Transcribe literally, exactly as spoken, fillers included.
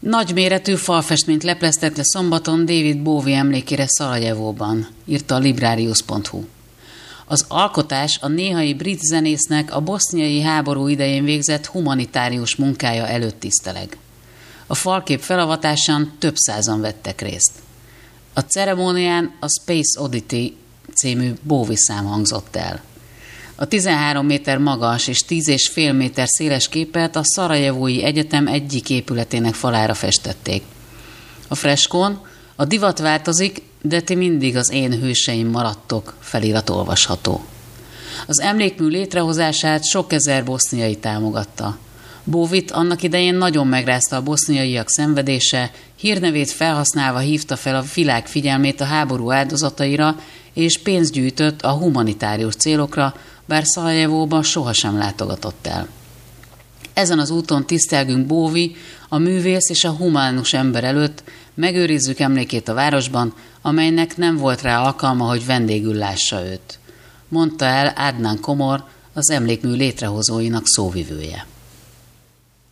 Nagyméretű falfestményt lepleztek le szombaton David Bowie emlékére Szarajevóban, írta a Librarius pont hu. Az alkotás a néhai brit zenésznek a boszniai háború idején végzett humanitárius munkája előtt tiszteleg. A falkép felavatásán több százan vettek részt. A ceremónián a Space Oddity című Bowie szám hangzott el. A tizenhárom méter magas és tíz és fél méter széles képet a Szarajevói Egyetem egyik épületének falára festették. A freskón a divat változik, de ti mindig az én hőseim maradtok felirat olvasható. Az emlékmű létrehozását sok ezer boszniai támogatta. Bowie-t annak idején nagyon megrázta a boszniaiak szenvedése, hírnevét felhasználva hívta fel a világ figyelmét a háború áldozataira, és pénzt gyűjtött a humanitárius célokra, bár Szarajevóban sohasem látogatott el. Ezen az úton tisztelgünk Bowie, a művész és a humánus ember előtt, megőrizzük emlékét a városban, amelynek nem volt rá alkalma, hogy vendégül lássa őt, mondta el Adnan Komor, az emlékmű létrehozóinak szóvivője.